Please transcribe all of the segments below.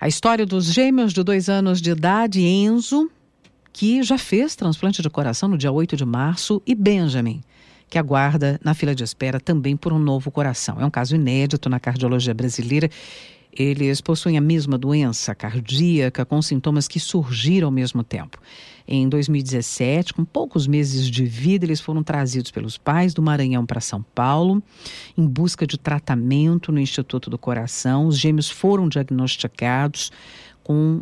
A história dos gêmeos de 2 anos de idade, Enzo, que já fez transplante de coração no dia 8 de março, e Benjamin, que aguarda na fila de espera também por um novo coração. É um caso inédito na cardiologia brasileira. Eles possuem a mesma doença cardíaca com sintomas que surgiram ao mesmo tempo. Em 2017, com poucos meses de vida, eles foram trazidos pelos pais do Maranhão para São Paulo em busca de tratamento no Instituto do Coração. Os gêmeos foram diagnosticados com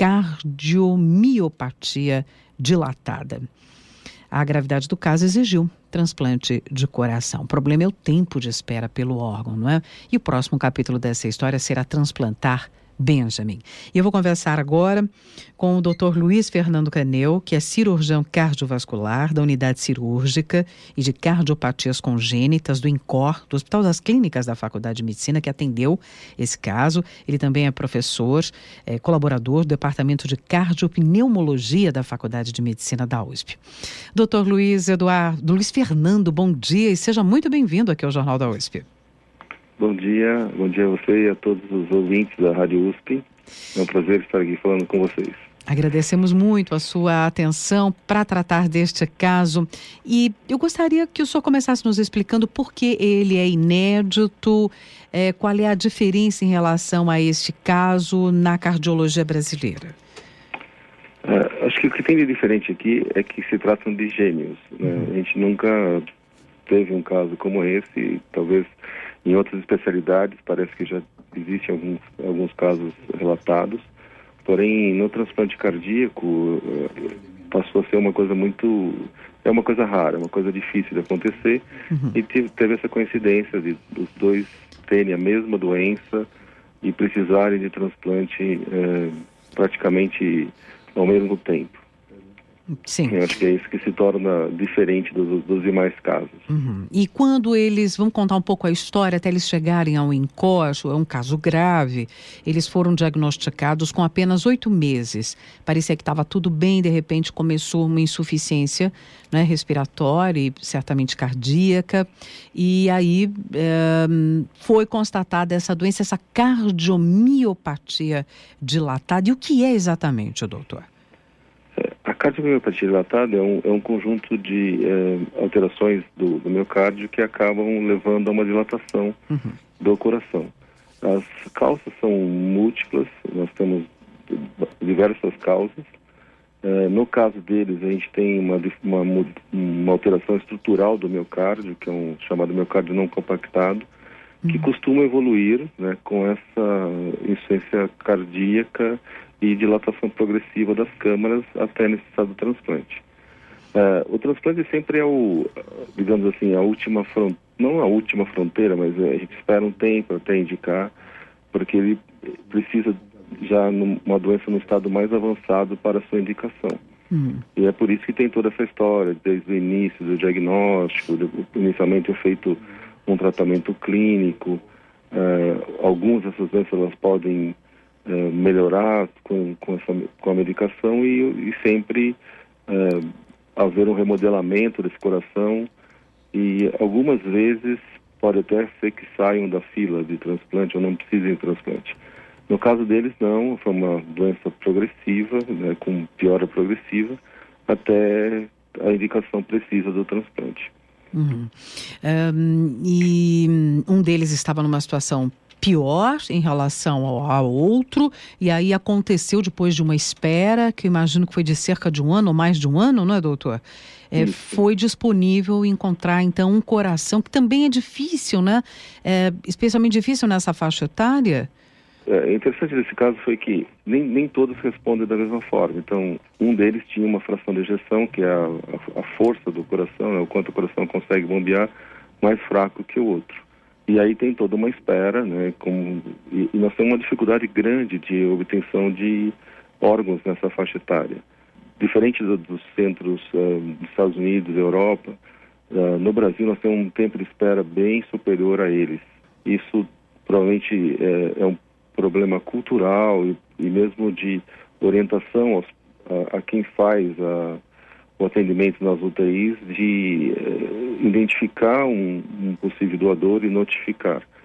cardiomiopatia dilatada. A gravidade do caso exigiu transplante de coração. O problema é o tempo de espera pelo órgão, não é? E o próximo capítulo dessa história será transplantar Benjamin. E eu vou conversar agora com o Dr. Luiz Fernando Canel, que é cirurgião cardiovascular da Unidade Cirúrgica e de Cardiopatias Congênitas do INCOR, do Hospital das Clínicas da Faculdade de Medicina, que atendeu esse caso. Ele também é professor, colaborador do Departamento de Cardiopneumologia da Faculdade de Medicina da USP. Dr. Luiz Fernando, bom dia e seja muito bem-vindo aqui ao Jornal da USP. Bom dia a você e a todos os ouvintes da Rádio USP. É um prazer estar aqui falando com vocês. Agradecemos muito a sua atenção para tratar deste caso e eu gostaria que o senhor começasse nos explicando por que ele é inédito, qual é a diferença em relação a este caso na cardiologia brasileira. Acho que o que tem de diferente aqui é que se tratam de gêmeos, né? A gente nunca teve um caso como esse, talvez em outras especialidades parece que já existem alguns casos relatados, porém no transplante cardíaco passou a ser uma coisa uma coisa rara, uma coisa difícil de acontecer, e teve essa coincidência dos dois terem a mesma doença e precisarem de transplante praticamente ao mesmo tempo. Sim. Eu acho que é isso que se torna diferente dos demais casos. E quando eles, vamos contar um pouco a história, até eles chegarem ao INCOR, é um caso grave, eles foram diagnosticados com apenas 8 meses. Parecia que estava tudo bem, de repente começou uma insuficiência, né, respiratória e certamente cardíaca, e aí foi constatada essa doença, essa cardiomiopatia dilatada. E o que é exatamente, doutor? A cardiomiopatia dilatada é um conjunto de alterações do miocárdio que acabam levando a uma dilatação do coração. As causas são múltiplas, nós temos diversas causas. No caso deles, a gente tem uma alteração estrutural do miocárdio, que é um chamado miocárdio não compactado, que costuma evoluir, né, com essa insuficiência cardíaca e dilatação progressiva das câmaras até a necessidade do transplante. O transplante sempre é digamos assim, a última fronteira, não a última fronteira, mas a gente espera um tempo até indicar, porque ele precisa já numa doença no estado mais avançado para a sua indicação. E é por isso que tem toda essa história, desde o início do diagnóstico, inicialmente é feito um tratamento clínico, algumas dessas doenças elas podem melhorar com a medicação e sempre haver um remodelamento desse coração, e algumas vezes pode até ser que saiam da fila de transplante ou não precisem de transplante. No caso deles não, foi uma doença progressiva, né, com piora progressiva, até a indicação precisa do transplante. E um deles estava numa situação pior em relação ao outro, e aí aconteceu depois de uma espera, que imagino que foi de cerca de 1 ano ou mais de 1 ano, não é, doutor? Foi disponível encontrar, então, um coração, que também é difícil, né? Especialmente difícil nessa faixa etária. Interessante desse caso foi que nem todos respondem da mesma forma. Então, um deles tinha uma fração de ejeção, que é a força do coração, né, o quanto o coração consegue bombear, mais fraco que o outro. E aí tem toda uma espera, né, e nós temos uma dificuldade grande de obtenção de órgãos nessa faixa etária. Diferente dos centros dos Estados Unidos e Europa, no Brasil nós temos um tempo de espera bem superior a eles. Isso provavelmente é um problema cultural e mesmo de orientação a quem faz o atendimento nas UTIs, de identificar um possível doador e notificar.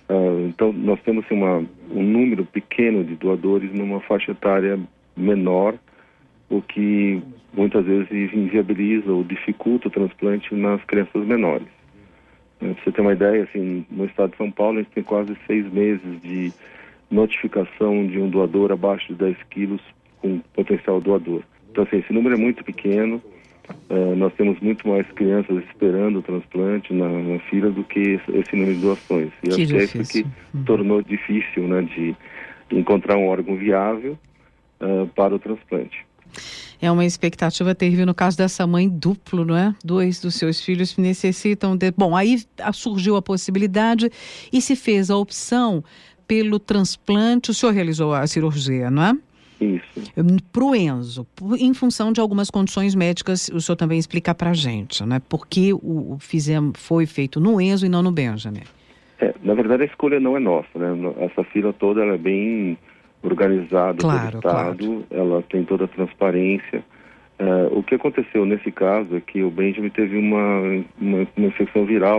Então, nós temos assim, um número pequeno de doadores numa faixa etária menor, o que muitas vezes inviabiliza ou dificulta o transplante nas crianças menores. Pra você ter uma ideia, assim, no estado de São Paulo, a gente tem quase 6 meses de notificação de um doador abaixo de 10 quilos com potencial doador. Então, assim, esse número é muito pequeno. Nós temos muito mais crianças esperando o transplante na fila do que esse número de doações. E acho que é isso que tornou difícil, né, de encontrar um órgão viável para o transplante. É uma expectativa terrível no caso dessa mãe duplo, não é? 2 dos seus filhos necessitam de... Bom, aí surgiu a possibilidade e se fez a opção pelo transplante. O senhor realizou a cirurgia, não é? Isso. Para o Enzo, em função de algumas condições médicas, o senhor também explica para a gente, né? Por que foi feito no Enzo e não no Benjamin? Na verdade, a escolha não é nossa, né? Essa fila toda ela é bem organizada pelo Estado, claro. Ela tem toda a transparência. O que aconteceu nesse caso é que o Benjamin teve uma infecção viral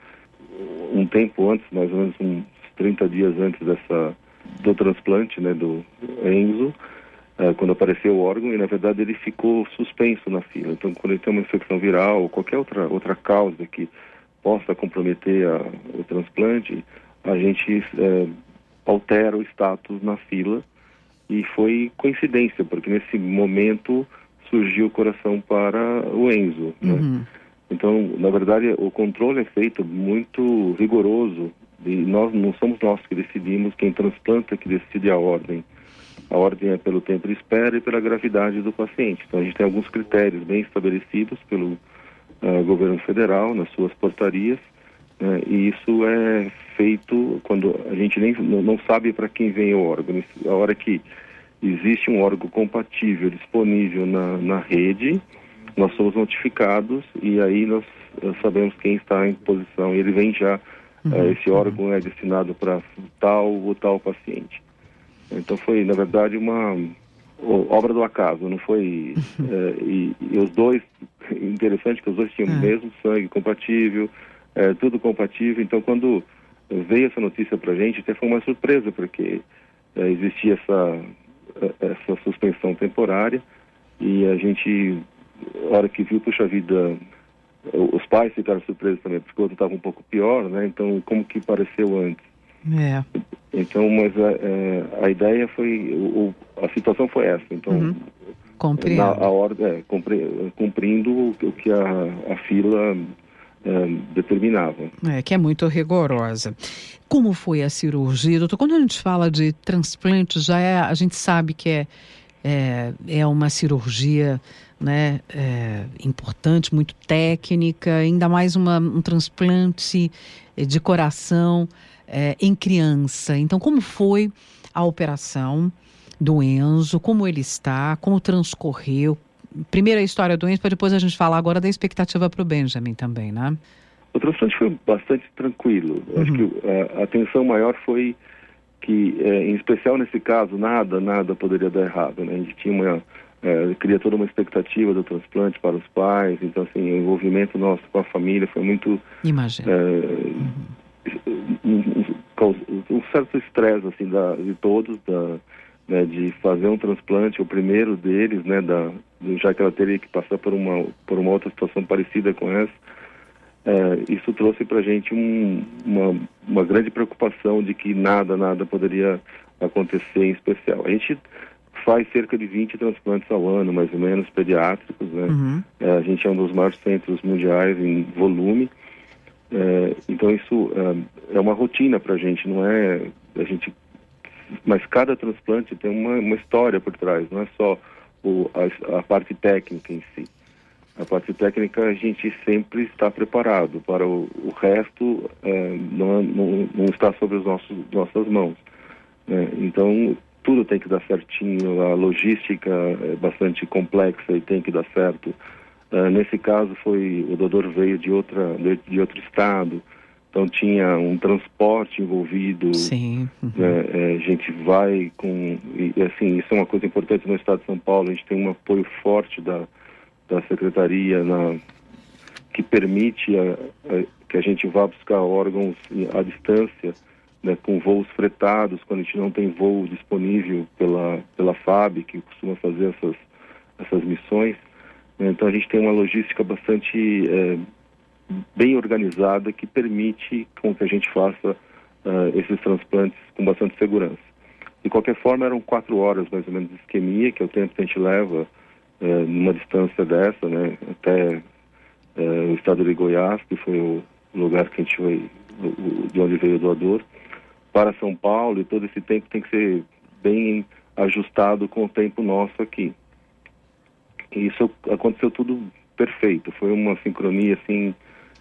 um tempo antes, mais ou menos uns 30 dias antes do transplante, né, do Enzo, quando apareceu o órgão, e na verdade ele ficou suspenso na fila. Então, quando ele tem uma infecção viral ou qualquer outra causa que possa comprometer o transplante, a gente altera o status na fila, e foi coincidência, porque nesse momento surgiu o coração para o Enzo, né? Então, na verdade, o controle é feito muito rigoroso, e não somos nós que decidimos, quem transplanta é que decide a ordem. A ordem é pelo tempo de espera e pela gravidade do paciente. Então, a gente tem alguns critérios bem estabelecidos pelo governo federal, nas suas portarias, e isso é feito quando a gente não sabe para quem vem o órgão. A hora que existe um órgão compatível disponível na rede, nós somos notificados e aí nós sabemos quem está em posição. E ele vem já, esse órgão é destinado para tal ou tal paciente. Então foi, na verdade, uma obra do acaso, não foi... e os dois, interessante que os dois tinham o mesmo sangue compatível, tudo compatível. Então, quando veio essa notícia para a gente, até foi uma surpresa, porque existia essa suspensão temporária, e a gente, a hora que viu, puxa vida, os pais ficaram surpresos também, porque o outro estava um pouco pior, né? Então, como que pareceu antes? Então, mas a ideia foi, a situação foi essa. Então, cumprindo o que a fila determinava. Que é muito rigorosa. Como foi a cirurgia, doutor? Quando a gente fala de transplante, a gente sabe que é uma cirurgia, né, importante, muito técnica, ainda mais um transplante de coração em criança. Então, como foi a operação do Enzo? Como ele está? Como transcorreu? Primeiro a história do Enzo, para depois a gente falar agora da expectativa para o Benjamin também, né? O transplante foi bastante tranquilo. Acho que a atenção maior foi que, em especial nesse caso, nada poderia dar errado, né? A gente tinha cria toda uma expectativa do transplante para os pais. Então, assim, o envolvimento nosso com a família foi muito... Imagina. Um certo estresse, assim, de todos, né, de fazer um transplante, o primeiro deles, né, já que ela teria que passar por uma outra situação parecida com essa. Isso trouxe para a gente uma grande preocupação de que nada poderia acontecer em especial. A gente faz cerca de 20 transplantes ao ano, mais ou menos, pediátricos, né? A gente é um dos maiores centros mundiais em volume. Então isso é uma rotina para a gente, não é... Mas cada transplante tem uma história por trás, não é só a parte técnica em si. A parte técnica a gente sempre está preparado, para o resto não está sobre as nossas mãos. Então tudo tem que dar certinho, a logística é bastante complexa e tem que dar certo. Nesse caso o doador veio de outro estado, então tinha um transporte envolvido. Sim. A gente vai e assim, isso é uma coisa importante no estado de São Paulo. A gente tem um apoio forte da secretaria que permite que a gente vá buscar órgãos à distância né, com voos fretados, quando a gente não tem voo disponível pela FAB, que costuma fazer essas missões. Então a gente tem uma logística bastante bem organizada que permite com que a gente faça esses transplantes com bastante segurança. De qualquer forma, eram 4 horas mais ou menos de isquemia, que é o tempo que a gente leva numa distância dessa, né, até o estado de Goiás, que foi o lugar que a gente foi, de onde veio o doador, para São Paulo, e todo esse tempo tem que ser bem ajustado com o tempo nosso aqui. E isso aconteceu tudo perfeito, foi uma sincronia assim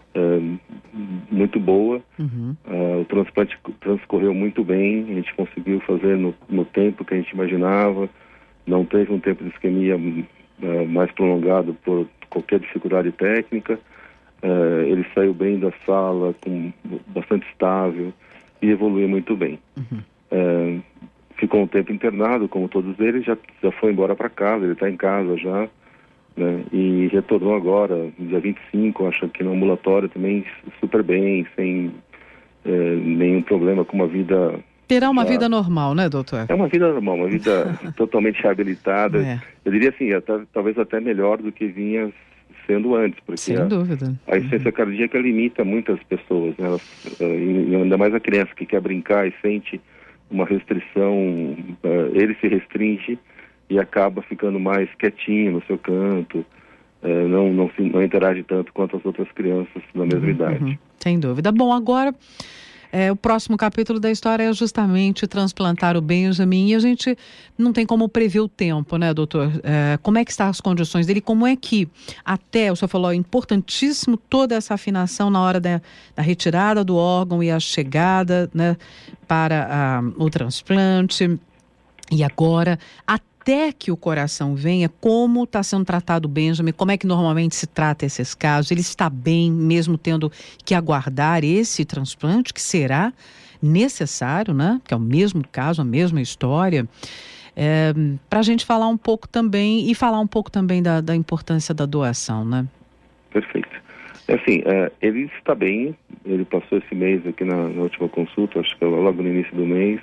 muito boa. O transplante transcorreu muito bem, a gente conseguiu fazer no tempo que a gente imaginava, não teve um tempo de isquemia mais prolongado por qualquer dificuldade técnica. Ele saiu bem da sala, bastante estável, e evoluiu muito bem. Ficou um tempo internado, como todos eles, já foi embora para casa, ele está em casa já, né? E retornou agora, dia 25, acho que no ambulatório também super bem, sem nenhum problema, com uma vida... Terá uma vida normal, né, doutor? É uma vida normal, uma vida totalmente reabilitada. Eu diria assim, talvez até melhor do que vinha sendo antes, porque sem dúvida. A insuficiência cardíaca limita muitas pessoas, né? E ainda mais a criança que quer brincar e sente uma restrição, ele se restringe e acaba ficando mais quietinho no seu canto, não interage tanto quanto as outras crianças da mesma idade. Sem dúvida. Bom, agora o próximo capítulo da história é justamente transplantar o Benjamin, e a gente não tem como prever o tempo, né, doutor? Como é que estão as condições dele? Como é que o senhor falou, é importantíssimo toda essa afinação na hora da retirada do órgão e a chegada, né, para o transplante, e agora até que o coração venha, como está sendo tratado o Benjamin, como é que normalmente se trata esses casos? Ele está bem, mesmo tendo que aguardar esse transplante, que será necessário, né? Que é o mesmo caso, a mesma história. Para a gente falar um pouco também, e falar um pouco também da importância da doação, né? Perfeito. Assim, ele está bem, ele passou esse mês aqui na última consulta, acho que logo no início do mês.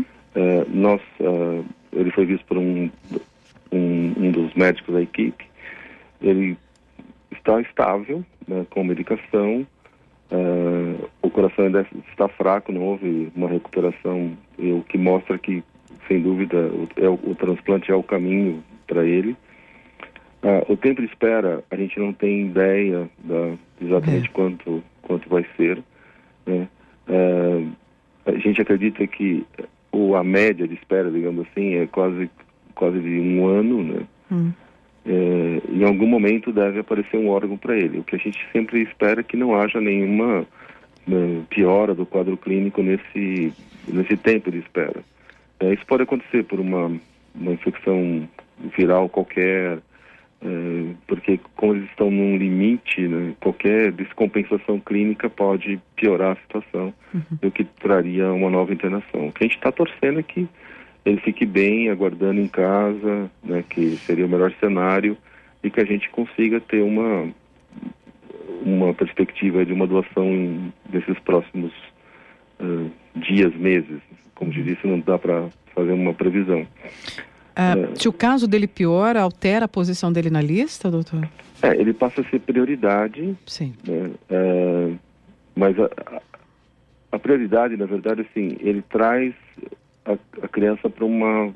Ele foi visto por um dos médicos da equipe. Ele está estável, né, com medicação. O coração ainda está fraco, não houve uma recuperação, o que mostra que, sem dúvida, o transplante é o caminho para ele. O tempo de espera, a gente não tem ideia exatamente quanto vai ser, né? A gente acredita que a média de espera, digamos assim, é quase de 1 ano, né? Em algum momento deve aparecer um órgão para ele. O que a gente sempre espera é que não haja nenhuma piora do quadro clínico nesse tempo de espera. Isso pode acontecer por uma infecção viral qualquer, porque como eles estão num limite, né, qualquer descompensação clínica pode piorar a situação, o que traria uma nova internação. O que a gente está torcendo é que ele fique bem, aguardando em casa, né, que seria o melhor cenário, e que a gente consiga ter uma perspectiva de uma doação nesses próximos dias, meses. Como te disse, não dá para fazer uma previsão. Se o caso dele piora, altera a posição dele na lista, doutor? Ele passa a ser prioridade. Sim. Né? Mas a prioridade, na verdade, assim, ele traz a criança para uma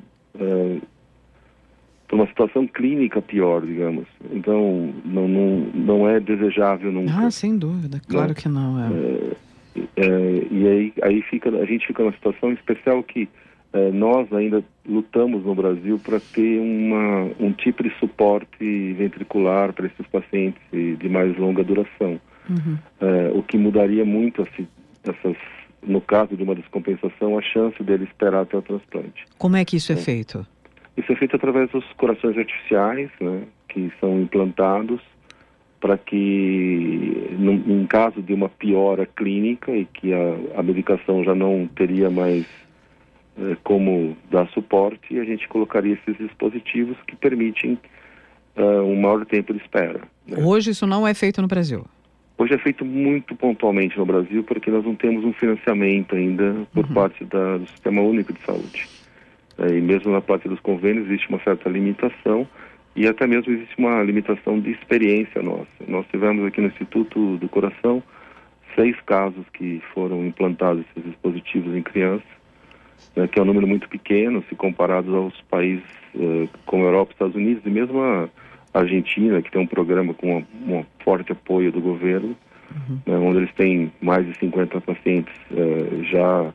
situação clínica pior, digamos. Então, não é desejável nunca. Sem dúvida, claro, né? Que não e aí a gente fica numa situação especial que nós ainda lutamos no Brasil para ter um tipo de suporte ventricular para esses pacientes de mais longa duração. O que mudaria muito no caso de uma descompensação, a chance dele esperar até o transplante. Como é que isso é feito? Isso é feito através dos corações artificiais, né, que são implantados para que, em caso de uma piora clínica e que a medicação já não teria mais como dar suporte, a gente colocaria esses dispositivos que permitem um maior tempo de espera, né? Hoje isso não é feito no Brasil? Hoje é feito muito pontualmente no Brasil, porque nós não temos um financiamento ainda por parte do Sistema Único de Saúde. E mesmo na parte dos convênios existe uma certa limitação, e até mesmo existe uma limitação de experiência nossa. Nós tivemos aqui no Instituto do Coração 6 casos que foram implantados esses dispositivos em crianças, que é um número muito pequeno se comparado aos países como a Europa, Estados Unidos e mesmo a Argentina, que tem um programa com um forte apoio do governo, onde eles têm mais de 50 pacientes já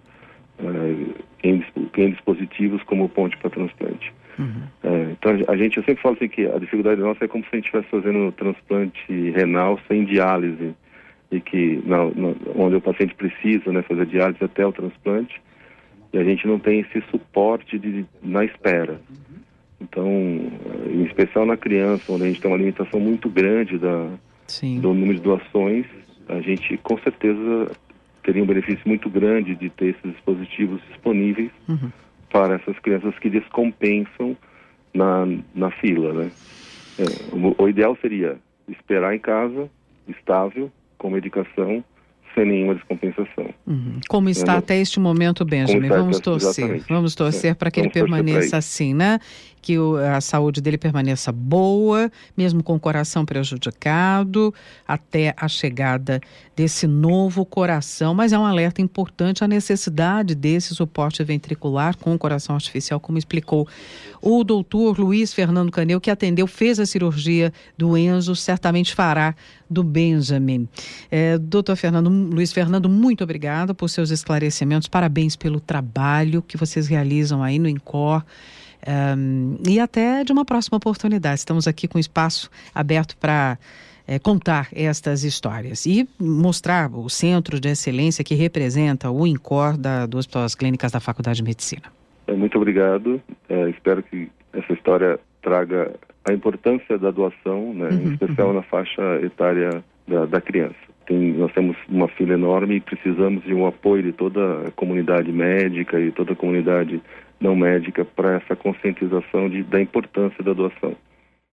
em dispositivos como ponte para transplante. Então eu sempre falo assim que a dificuldade nossa é como se a gente estivesse fazendo transplante renal sem diálise, e que onde o paciente precisa, né, fazer diálise até o transplante, e a gente não tem esse suporte na espera. Então, em especial na criança, onde a gente tem uma limitação muito grande do número de doações, a gente com certeza teria um benefício muito grande de ter esses dispositivos disponíveis para essas crianças que descompensam na fila, né? O ideal seria esperar em casa, estável, com medicação, sem nenhuma descompensação. Como está até este momento, Benjamin? Vamos torcer para que ele permaneça assim, né? Que a saúde dele permaneça boa, mesmo com o coração prejudicado, até a chegada desse novo coração. Mas é um alerta importante a necessidade desse suporte ventricular com o coração artificial, como explicou o doutor Luiz Fernando Canel, que atendeu, fez a cirurgia do Enzo, certamente fará do Benjamin. Doutor Luiz Fernando, muito obrigada por seus esclarecimentos, parabéns pelo trabalho que vocês realizam aí no INCOR. E até de uma próxima oportunidade. Estamos aqui com espaço aberto para contar estas histórias e mostrar o centro de excelência que representa o INCOR do Hospital das Clínicas da Faculdade de Medicina. Muito obrigado. Espero que essa história traga a importância da doação, né, em especial na faixa etária da criança. Nós temos uma fila enorme e precisamos de um apoio de toda a comunidade médica e toda a comunidade não médica para essa conscientização da importância da doação.